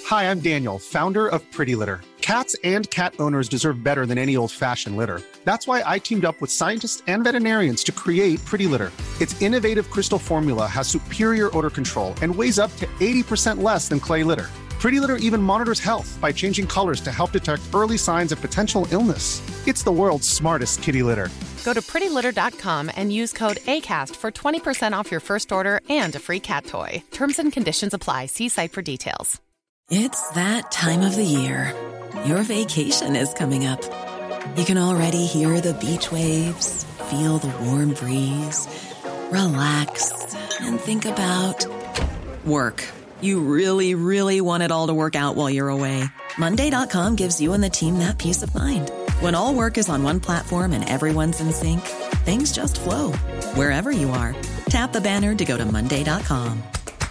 Hi, I'm Daniel, founder of Pretty Litter. Cats and cat owners deserve better than any old-fashioned litter. That's why I teamed up with scientists and veterinarians to create Pretty Litter. Its innovative crystal formula has superior odor control and weighs up to 80% less than clay litter. Pretty Litter even monitors health by changing colors to help detect early signs of potential illness. It's the world's smartest kitty litter. Go to prettylitter.com and use code ACAST for 20% off your first order and a free cat toy. Terms and conditions apply. See site for details. It's that time of the year. Your vacation is coming up. You can already hear the beach waves, feel the warm breeze, relax, and think about work. You really, really want it all to work out while you're away. Monday.com gives you and the team that peace of mind. When all work is on one platform and everyone's in sync, things just flow. Wherever you are, tap the banner to go to Monday.com.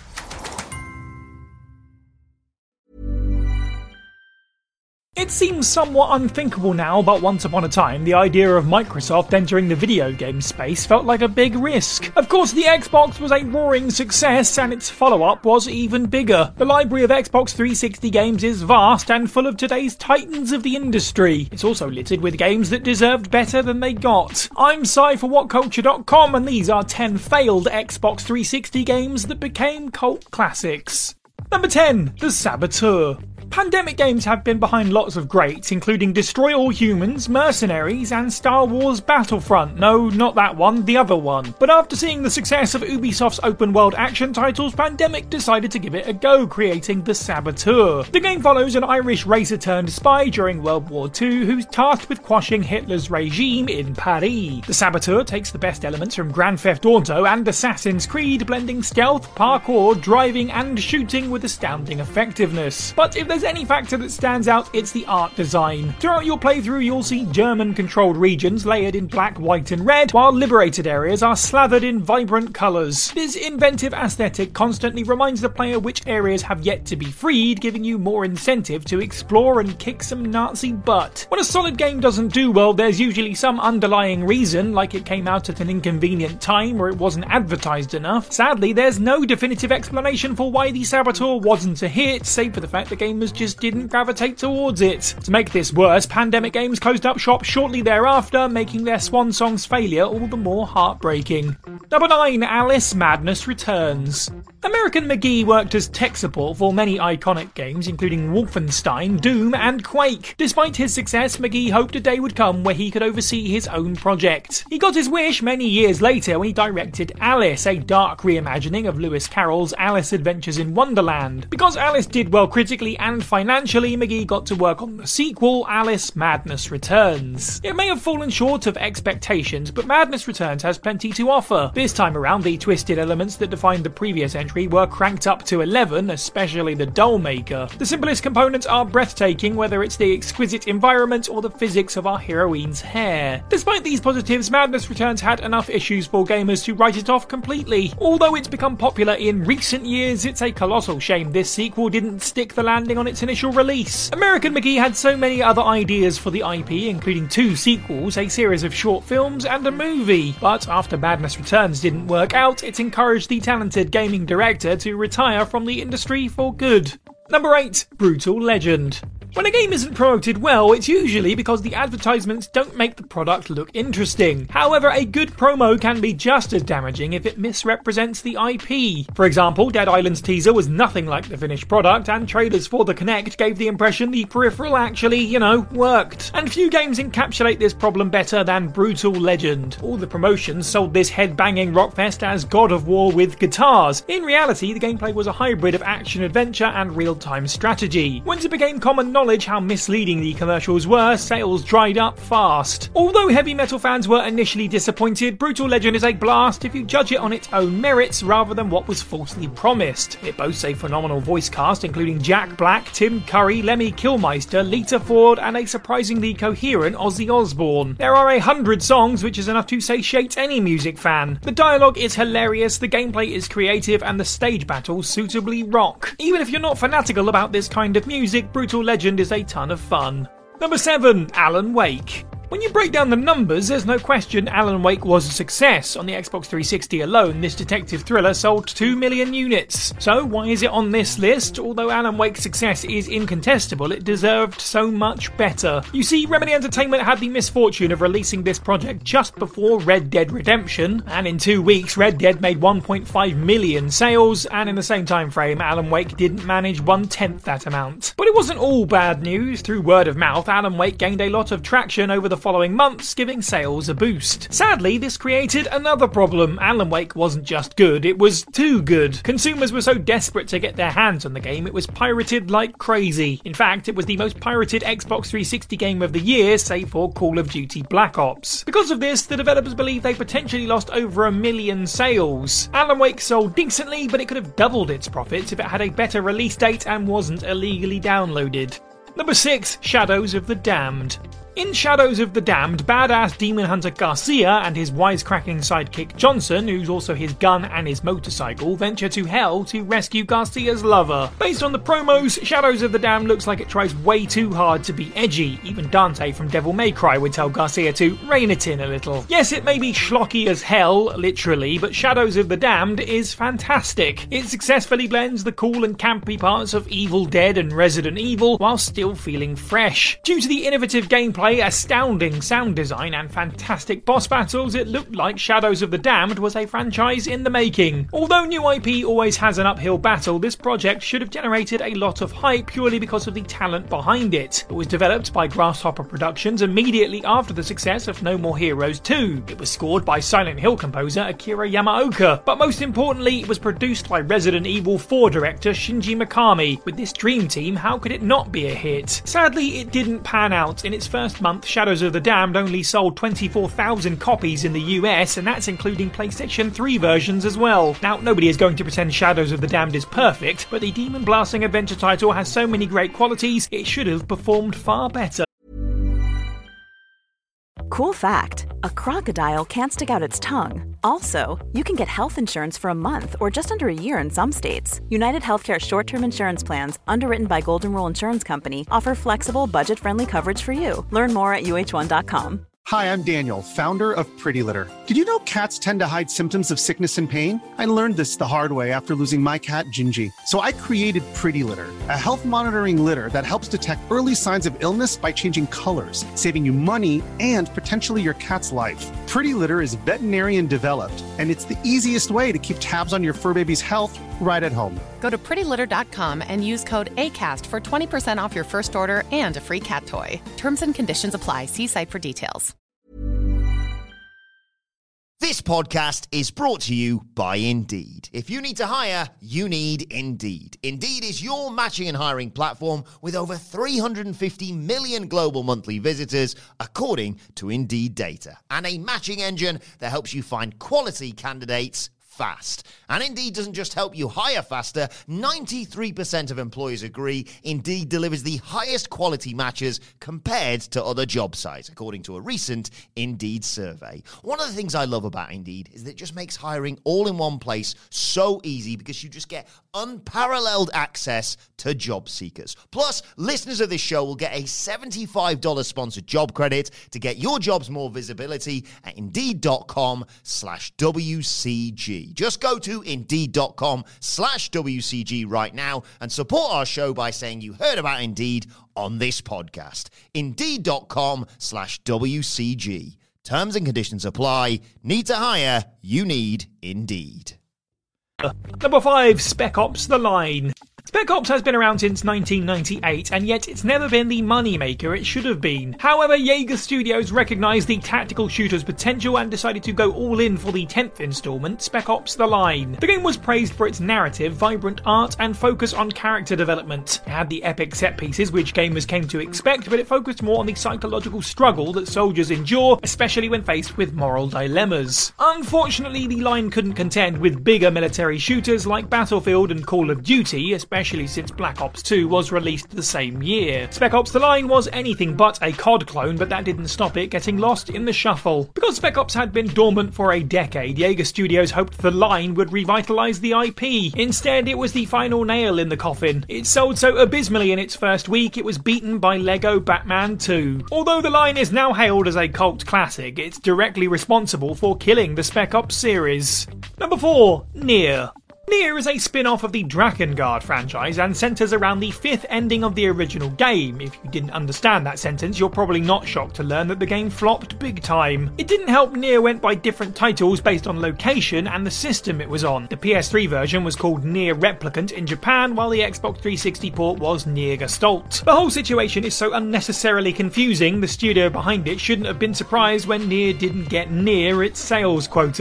It seems somewhat unthinkable now, but once upon a time, the idea of Microsoft entering the video game space felt like a big risk. Of course, the Xbox was a roaring success, and its follow-up was even bigger. The library of Xbox 360 games is vast and full of today's titans of the industry. It's also littered with games that deserved better than they got. I'm Cy for WhatCulture.com, and these are 10 failed Xbox 360 games that became cult classics. Number 10, The Saboteur. Pandemic games have been behind lots of greats, including Destroy All Humans, Mercenaries, and Star Wars Battlefront. No, not that one, the other one. But after seeing the success of Ubisoft's open-world action titles, Pandemic decided to give it a go, creating The Saboteur. The game follows an Irish racer-turned-spy during World War II who's tasked with quashing Hitler's regime in Paris. The Saboteur takes the best elements from Grand Theft Auto and Assassin's Creed, blending stealth, parkour, driving, and shooting with astounding effectiveness. But if there's any factor that stands out, it's the art design. Throughout your playthrough, you'll see German-controlled regions layered in black, white, and red, while liberated areas are slathered in vibrant colours. This inventive aesthetic constantly reminds the player which areas have yet to be freed, giving you more incentive to explore and kick some Nazi butt. When a solid game doesn't do well, there's usually some underlying reason, like it came out at an inconvenient time or it wasn't advertised enough. Sadly, there's no definitive explanation for why the Saboteur wasn't a hit, save for the fact the gamers just didn't gravitate towards it. To make this worse, Pandemic Games closed up shop shortly thereafter, making their swan song's failure all the more heartbreaking. Number 9, Alice Madness Returns. American McGee worked as tech support for many iconic games, including Wolfenstein, Doom, and Quake. Despite his success, McGee hoped a day would come where he could oversee his own project. He got his wish many years later when he directed Alice, a dark reimagining of Lewis Carroll's Alice Adventures in Wonderland. Because Alice did well critically and financially, McGee got to work on the sequel, Alice Madness Returns. It may have fallen short of expectations, but Madness Returns has plenty to offer. This time around, the twisted elements that defined the previous entry were cranked up to 11, especially the doll maker. The simplest components are breathtaking, whether it's the exquisite environment or the physics of our heroine's hair. Despite these positives, Madness Returns had enough issues for gamers to write it off completely. Although it's become popular in recent years, it's a colossal shame this sequel didn't stick the landing on its initial release. American McGee had so many other ideas for the IP, including 2 sequels, a series of short films, and a movie. But after Madness Returns didn't work out, it encouraged the talented gaming director to retire from the industry for good. Number 8, Brutal Legend. When a game isn't promoted well, it's usually because the advertisements don't make the product look interesting. However, a good promo can be just as damaging if it misrepresents the IP. For example, Dead Island's teaser was nothing like the finished product, and trailers for the Kinect gave the impression the peripheral actually, worked. And few games encapsulate this problem better than Brutal Legend. All the promotions sold this head-banging rockfest as God of War with guitars. In reality, the gameplay was a hybrid of action-adventure and real-time strategy. Once it became common knowledge how misleading the commercials were, sales dried up fast. Although heavy metal fans were initially disappointed, Brutal Legend is a blast if you judge it on its own merits rather than what was falsely promised. It boasts a phenomenal voice cast including Jack Black, Tim Curry, Lemmy Kilmister, Lita Ford, and a surprisingly coherent Ozzy Osbourne. There are 100 songs, which is enough to satiate any music fan. The dialogue is hilarious, the gameplay is creative, and the stage battles suitably rock. Even if you're not fanatical about this kind of music, Brutal Legend is a ton of fun. Number 7, Alan Wake. When you break down the numbers, there's no question Alan Wake was a success. On the Xbox 360 alone, this detective thriller sold 2 million units. So why is it on this list? Although Alan Wake's success is incontestable, it deserved so much better. You see, Remedy Entertainment had the misfortune of releasing this project just before Red Dead Redemption, and in 2 weeks Red Dead made 1.5 million sales, and in the same time frame Alan Wake didn't manage 1/10 that amount. But it wasn't all bad news. Through word of mouth, Alan Wake gained a lot of traction over the following months, giving sales a boost. Sadly, this created another problem. Alan Wake wasn't just good, it was too good. Consumers were so desperate to get their hands on the game, it was pirated like crazy. In fact, it was the most pirated Xbox 360 game of the year, save for Call of Duty Black Ops. Because of this, the developers believe they potentially lost over 1 million sales. Alan Wake sold decently, but it could have doubled its profits if it had a better release date and wasn't illegally downloaded. Number 6, Shadows of the Damned. In Shadows of the Damned, badass demon hunter Garcia and his wisecracking sidekick Johnson, who's also his gun and his motorcycle, venture to hell to rescue Garcia's lover. Based on the promos, Shadows of the Damned looks like it tries way too hard to be edgy. Even Dante from Devil May Cry would tell Garcia to rein it in a little. Yes, it may be schlocky as hell, literally, but Shadows of the Damned is fantastic. It successfully blends the cool and campy parts of Evil Dead and Resident Evil while still feeling fresh. Due to the innovative gameplay, astounding sound design and fantastic boss battles, it looked like Shadows of the Damned was a franchise in the making. Although new IP always has an uphill battle, this project should have generated a lot of hype purely because of the talent behind it. It was developed by Grasshopper Productions immediately after the success of No More Heroes 2. It was scored by Silent Hill composer Akira Yamaoka, but most importantly, it was produced by Resident Evil 4 director Shinji Mikami. With this dream team, how could it not be a hit? Sadly, it didn't pan out. In its first month, Shadows of the Damned only sold 24,000 copies in the US, and that's including PlayStation 3 versions as well. Now, nobody is going to pretend Shadows of the Damned is perfect, but the demon blasting adventure title has so many great qualities, it should have performed far better. Cool fact, a crocodile can't stick out its tongue. Also, you can get health insurance for a month or just under a year in some states. United Healthcare short-term insurance plans, underwritten by Golden Rule Insurance Company, offer flexible, budget-friendly coverage for you. Learn more at uh1.com. Hi, I'm Daniel, founder of Pretty Litter. Did you know cats tend to hide symptoms of sickness and pain? I learned this the hard way after losing my cat, Gingy. So I created Pretty Litter, a health monitoring litter that helps detect early signs of illness by changing colors, saving you money and potentially your cat's life. Pretty Litter is veterinarian developed, and it's the easiest way to keep tabs on your fur baby's health right at home. Go to prettylitter.com and use code ACAST for 20% off your first order and a free cat toy. Terms and conditions apply. See site for details. This podcast is brought to you by Indeed. If you need to hire, you need Indeed. Indeed is your matching and hiring platform with over 350 million global monthly visitors, according to Indeed data, and a matching engine that helps you find quality candidates fast. And Indeed doesn't just help you hire faster. 93% of employers agree Indeed delivers the highest quality matches compared to other job sites, according to a recent Indeed survey. One of the things I love about Indeed is that it just makes hiring all in one place so easy because you just get unparalleled access to job seekers. Plus, listeners of this show will get a $75 sponsored job credit to get your jobs more visibility at Indeed.com/WCG. Just go to Indeed.com/WCG right now and support our show by saying you heard about Indeed on this podcast. Indeed.com/WCG. Terms and conditions apply. Need to hire? You need Indeed. Number 5, Spec Ops: The Line. Spec Ops has been around since 1998, and yet it's never been the moneymaker it should have been. However, Yager Studios recognised the tactical shooter's potential and decided to go all in for the 10th installment, Spec Ops: The Line. The game was praised for its narrative, vibrant art, and focus on character development. It had the epic set pieces which gamers came to expect, but it focused more on the psychological struggle that soldiers endure, especially when faced with moral dilemmas. Unfortunately, The Line couldn't contend with bigger military shooters like Battlefield and Call of Duty, especially especially since Black Ops 2 was released the same year. Spec Ops: The Line was anything but a COD clone, but that didn't stop it getting lost in the shuffle. Because Spec Ops had been dormant for a decade, Jaeger Studios hoped The Line would revitalise the IP. Instead, it was the final nail in the coffin. It sold so abysmally in its first week, it was beaten by Lego Batman 2. Although The Line is now hailed as a cult classic, it's directly responsible for killing the Spec Ops series. Number 4. Nier. Nier is a spin-off of the Drakengard franchise and centres around the 5th ending of the original game. If you didn't understand that sentence, you're probably not shocked to learn that the game flopped big time. It didn't help Nier went by different titles based on location and the system it was on. The PS3 version was called Nier Replicant in Japan, while the Xbox 360 port was Nier Gestalt. The whole situation is so unnecessarily confusing, the studio behind it shouldn't have been surprised when Nier didn't get near its sales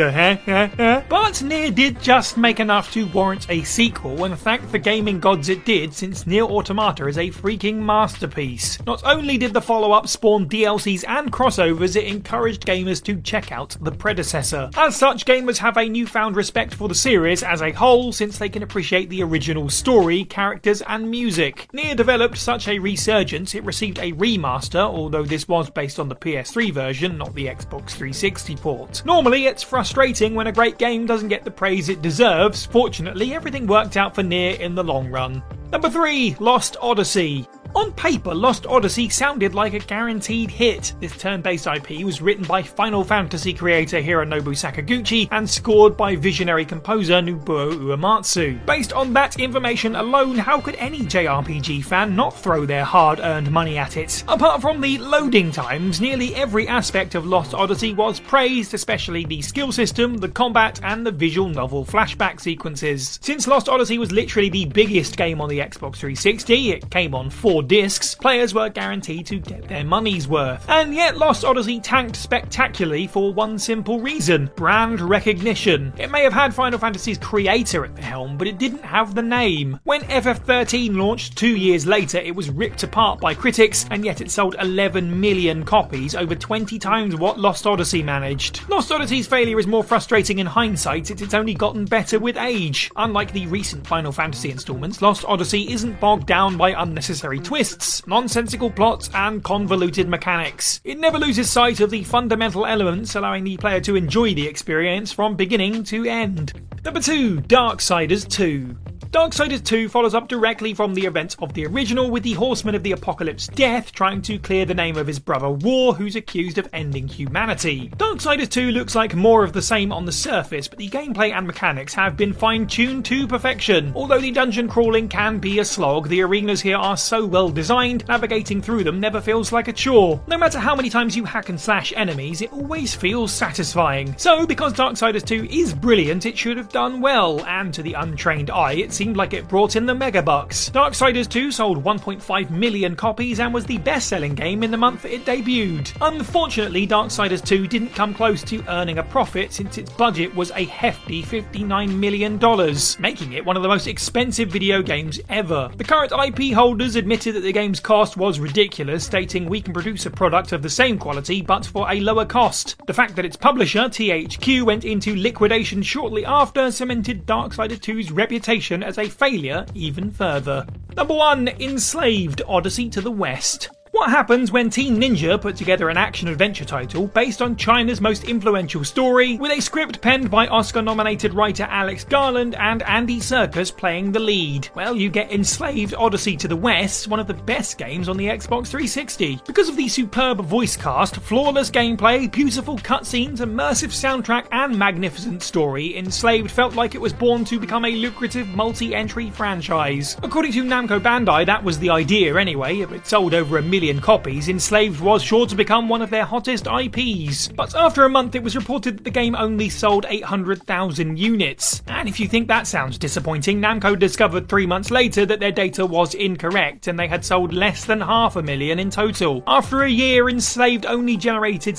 quota, But Nier did just make enough to warrant a sequel, and thank the gaming gods it did, since Nier Automata is a freaking masterpiece. Not only did the follow-up spawn DLCs and crossovers, it encouraged gamers to check out the predecessor. As such, gamers have a newfound respect for the series as a whole, since they can appreciate the original story, characters and music. Nier developed such a resurgence, it received a remaster, although this was based on the PS3 version, not the Xbox 360 port. Normally, it's frustrating when a great game doesn't get the praise it deserves. Fortunately, everything worked out for Nier in the long run. Number 3. Lost Odyssey. On paper, Lost Odyssey sounded like a guaranteed hit. This turn-based IP was written by Final Fantasy creator Hironobu Sakaguchi and scored by visionary composer Nobuo Uematsu. Based on that information alone, how could any JRPG fan not throw their hard-earned money at it? Apart from the loading times, nearly every aspect of Lost Odyssey was praised, especially the skill system, the combat, and the visual novel flashback sequences. Since Lost Odyssey was literally the biggest game on the Xbox 360, it came on 4 discs, players were guaranteed to get their money's worth. And yet Lost Odyssey tanked spectacularly for one simple reason: brand recognition. It may have had Final Fantasy's creator at the helm, but it didn't have the name. When FF13 launched 2 years later, it was ripped apart by critics, and yet it sold 11 million copies, over 20 times what Lost Odyssey managed. Lost Odyssey's failure is more frustrating in hindsight, since it's only gotten better with age. Unlike the recent Final Fantasy installments, Lost Odyssey isn't bogged down by unnecessary twists, nonsensical plots, and convoluted mechanics. It never loses sight of the fundamental elements, allowing the player to enjoy the experience from beginning to end. Number 2. Darksiders 2. Darksiders 2 follows up directly from the events of the original, with the Horseman of the Apocalypse Death trying to clear the name of his brother War, who's accused of ending humanity. Darksiders 2 looks like more of the same on the surface, but the gameplay and mechanics have been fine-tuned to perfection. Although the dungeon crawling can be a slog, the arenas here are so well designed, navigating through them never feels like a chore. No matter how many times you hack and slash enemies, it always feels satisfying. So, because Darksiders 2 is brilliant, it should have done well, and to the untrained eye, it seemed like it brought in the megabucks. Darksiders 2 sold 1.5 million copies and was the best-selling game in the month it debuted. Unfortunately, Darksiders 2 didn't come close to earning a profit, since its budget was a hefty $59 million, making it one of the most expensive video games ever. The current IP holders admitted that the game's cost was ridiculous, stating, "We can produce a product of the same quality but for a lower cost." The fact that its publisher, THQ, went into liquidation shortly after cemented Darksiders 2's reputation as a failure even further. Number 1. Enslaved: Odyssey to the West. What happens when Team Ninja put together an action-adventure title based on China's most influential story, with a script penned by Oscar-nominated writer Alex Garland and Andy Serkis playing the lead? Well, you get Enslaved: Odyssey to the West, one of the best games on the Xbox 360. Because of the superb voice cast, flawless gameplay, beautiful cutscenes, immersive soundtrack, and magnificent story, Enslaved felt like it was born to become a lucrative multi-entry franchise. According to Namco Bandai, that was the idea anyway. If it sold over 1 million copies, Enslaved was sure to become one of their hottest IPs. But after a month, it was reported that the game only sold 800,000 units. And if you think that sounds disappointing, Namco discovered 3 months later that their data was incorrect and they had sold less than 500,000 in total. After a year, Enslaved only generated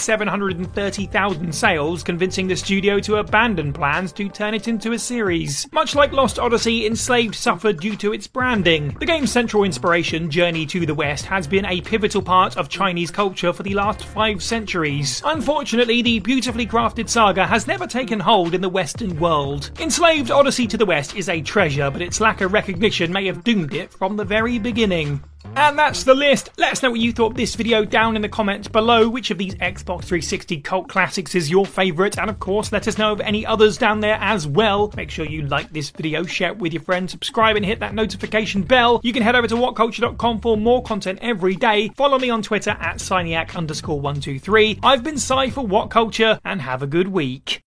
730,000 sales, convincing the studio to abandon plans to turn it into a series. Much like Lost Odyssey, Enslaved suffered due to its branding. The game's central inspiration, Journey to the West, has been a pivotal part of Chinese culture for the last 5 centuries. Unfortunately, the beautifully crafted saga has never taken hold in the Western world. Enslaved Odyssey to the West is a treasure, but its lack of recognition may have doomed it from the very beginning. And that's the list. Let us know what you thought of this video down in the comments below. Which of these Xbox 360 cult classics is your favourite? And of course, let us know of any others down there as well. Make sure you like this video, share it with your friends, subscribe and hit that notification bell. You can head over to whatculture.com for more content every day. Follow me on Twitter at Siniac_123. I've been Si for What Culture, and have a good week.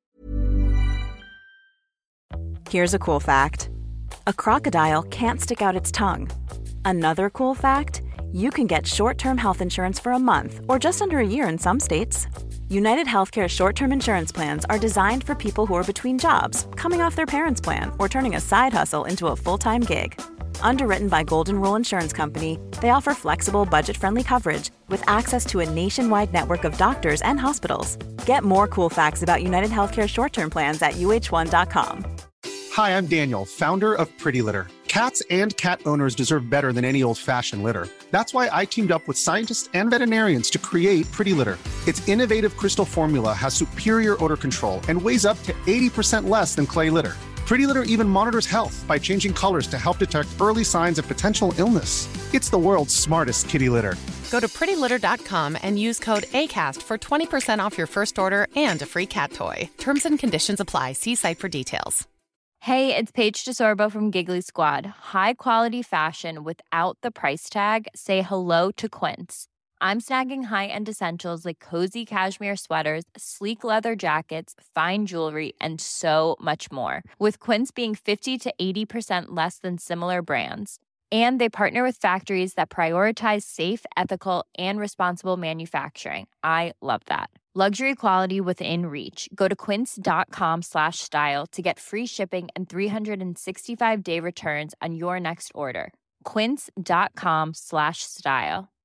Here's a cool fact. A crocodile can't stick out its tongue. Another cool fact, you can get short-term health insurance for a month or just under a year in some states. United Healthcare short-term insurance plans are designed for people who are between jobs, coming off their parents' plan, or turning a side hustle into a full-time gig. Underwritten by Golden Rule Insurance Company, they offer flexible, budget-friendly coverage with access to a nationwide network of doctors and hospitals. Get more cool facts about United Healthcare short-term plans at uh1.com. Hi, I'm Daniel, founder of Pretty Litter. Cats and cat owners deserve better than any old-fashioned litter. That's why I teamed up with scientists and veterinarians to create Pretty Litter. Its innovative crystal formula has superior odor control and weighs up to 80% less than clay litter. Pretty Litter even monitors health by changing colors to help detect early signs of potential illness. It's the world's smartest kitty litter. Go to prettylitter.com and use code ACAST for 20% off your first order and a free cat toy. Terms and conditions apply. See site for details. Hey, it's Paige DeSorbo from Giggly Squad. High quality fashion without the price tag. Say hello to Quince. I'm snagging high-end essentials like cozy cashmere sweaters, sleek leather jackets, fine jewelry, and so much more. With Quince being 50 to 80% less than similar brands. And they partner with factories that prioritize safe, ethical, and responsible manufacturing. I love that. Luxury quality within reach. Go to quince.com/style to get free shipping and 365-day returns on your next order. Quince.com/style.